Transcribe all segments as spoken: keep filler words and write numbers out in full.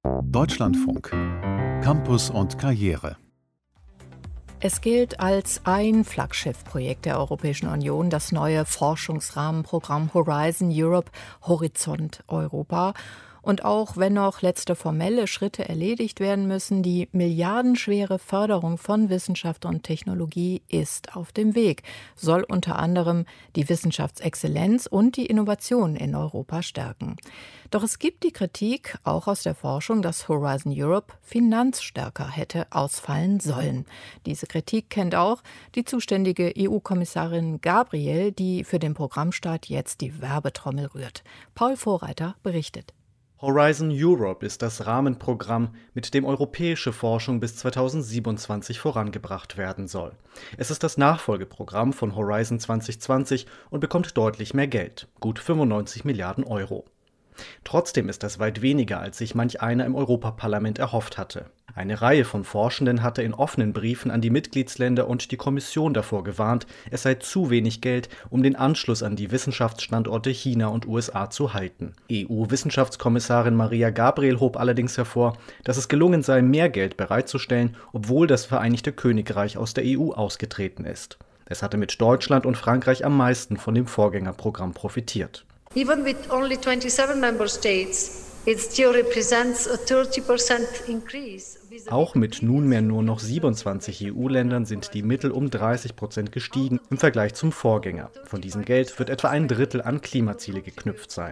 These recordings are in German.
Deutschlandfunk. Campus und Karriere. Es gilt als ein Flaggschiffprojekt der Europäischen Union, das neue Forschungsrahmenprogramm Horizon Europe, Horizont Europa. Und auch wenn noch letzte formelle Schritte erledigt werden müssen, die milliardenschwere Förderung von Wissenschaft und Technologie ist auf dem Weg, soll unter anderem die Wissenschaftsexzellenz und die Innovation in Europa stärken. Doch es gibt die Kritik, auch aus der Forschung, dass Horizon Europe finanzstärker hätte ausfallen sollen. Diese Kritik kennt auch die zuständige E U-Kommissarin Gabriel, die für den Programmstart jetzt die Werbetrommel rührt. Paul Vorreiter berichtet. Horizon Europe ist das Rahmenprogramm, mit dem europäische Forschung bis zweitausendsiebenundzwanzig vorangebracht werden soll. Es ist das Nachfolgeprogramm von Horizon zwanzig zwanzig und bekommt deutlich mehr Geld, gut fünfundneunzig Milliarden Euro. Trotzdem ist das weit weniger, als sich manch einer im Europaparlament erhofft hatte. Eine Reihe von Forschenden hatte in offenen Briefen an die Mitgliedsländer und die Kommission davor gewarnt, es sei zu wenig Geld, um den Anschluss an die Wissenschaftsstandorte China und U S A zu halten. E U-Wissenschaftskommissarin Maria Gabriel hob allerdings hervor, dass es gelungen sei, mehr Geld bereitzustellen, obwohl das Vereinigte Königreich aus der E U ausgetreten ist. Es hatte mit Deutschland und Frankreich am meisten von dem Vorgängerprogramm profitiert. Even with only twenty-seven member states, it still represents a thirty percent increase. Auch mit nunmehr nur noch siebenundzwanzig E U-Ländern sind die Mittel um dreißig Prozent gestiegen im Vergleich zum Vorgänger. Von diesem Geld wird etwa ein Drittel an Klimaziele geknüpft sein.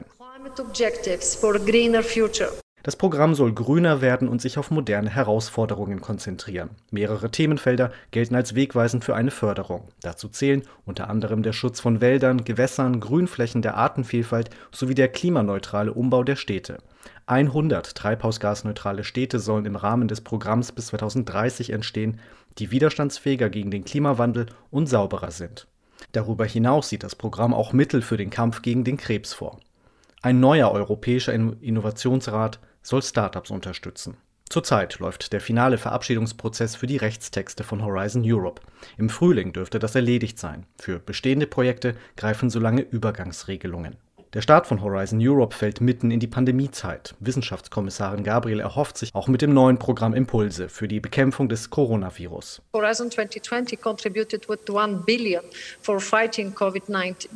Das Programm soll grüner werden und sich auf moderne Herausforderungen konzentrieren. Mehrere Themenfelder gelten als wegweisend für eine Förderung. Dazu zählen unter anderem der Schutz von Wäldern, Gewässern, Grünflächen, der Artenvielfalt sowie der klimaneutrale Umbau der Städte. hundert treibhausgasneutrale Städte sollen im Rahmen des Programms bis zweitausenddreißig entstehen, die widerstandsfähiger gegen den Klimawandel und sauberer sind. Darüber hinaus sieht das Programm auch Mittel für den Kampf gegen den Krebs vor. Ein neuer europäischer Innovationsrat soll Startups unterstützen. Zurzeit läuft der finale Verabschiedungsprozess für die Rechtstexte von Horizon Europe. Im Frühling dürfte das erledigt sein. Für bestehende Projekte greifen solange Übergangsregelungen. Der Start von Horizon Europe fällt mitten in die Pandemiezeit. Wissenschaftskommissarin Gabriel erhofft sich auch mit dem neuen Programm Impulse für die Bekämpfung des Coronavirus. Horizon twenty twenty contributed with one billion for fighting COVID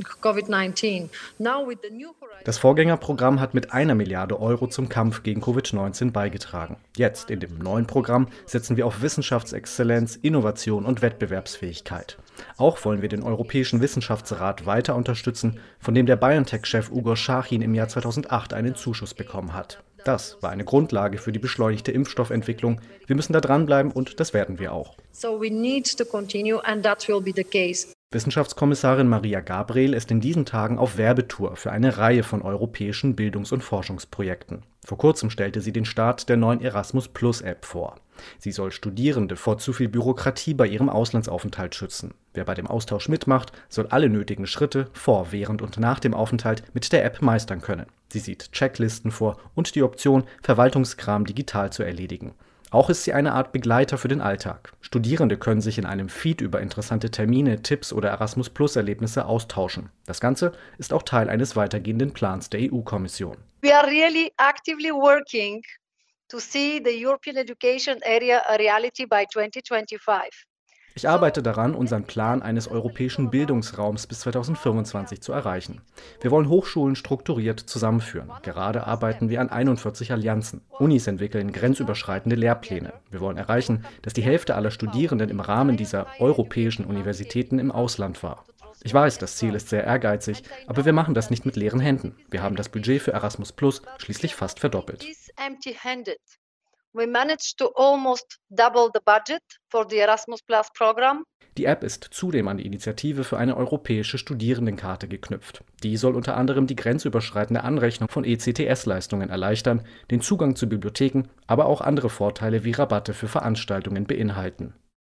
nineteen. Now with the new Horizon Das Vorgängerprogramm hat mit einer Milliarde Euro zum Kampf gegen Covid neunzehn beigetragen. Jetzt, in dem neuen Programm, setzen wir auf Wissenschaftsexzellenz, Innovation und Wettbewerbsfähigkeit. Auch wollen wir den Europäischen Wissenschaftsrat weiter unterstützen, von dem der BioNTech-Chef Ugur Sahin im Jahr zweitausendacht einen Zuschuss bekommen hat. Das war eine Grundlage für die beschleunigte Impfstoffentwicklung. Wir müssen da dranbleiben und das werden wir auch. So we need to continue and that will be the case. Wissenschaftskommissarin Maria Gabriel ist in diesen Tagen auf Werbetour für eine Reihe von europäischen Bildungs- und Forschungsprojekten. Vor kurzem stellte sie den Start der neuen Erasmus-Plus-App vor. Sie soll Studierende vor zu viel Bürokratie bei ihrem Auslandsaufenthalt schützen. Wer bei dem Austausch mitmacht, soll alle nötigen Schritte vor, während und nach dem Aufenthalt mit der App meistern können. Sie sieht Checklisten vor und die Option, Verwaltungskram digital zu erledigen. Auch ist sie eine Art Begleiter für den Alltag. Studierende können sich in einem Feed über interessante Termine, Tipps oder Erasmus-Plus-Erlebnisse austauschen. Das Ganze ist auch Teil eines weitergehenden Plans der E U-Kommission. We are really actively working to see the European education area a reality by twenty twenty-five. Ich arbeite daran, unseren Plan eines europäischen Bildungsraums bis zweitausendfünfundzwanzig zu erreichen. Wir wollen Hochschulen strukturiert zusammenführen. Gerade arbeiten wir an einundvierzig Allianzen. Unis entwickeln grenzüberschreitende Lehrpläne. Wir wollen erreichen, dass die Hälfte aller Studierenden im Rahmen dieser europäischen Universitäten im Ausland war. Ich weiß, das Ziel ist sehr ehrgeizig, aber wir machen das nicht mit leeren Händen. Wir haben das Budget für Erasmus Plus schließlich fast verdoppelt. We managed to almost double the budget for the Erasmus Plus program. Die App ist zudem an die Initiative für eine europäische Studierendenkarte geknüpft. Die soll unter anderem die grenzüberschreitende Anrechnung von E C T S-Leistungen erleichtern, den Zugang zu Bibliotheken, aber auch andere Vorteile wie Rabatte für Veranstaltungen beinhalten.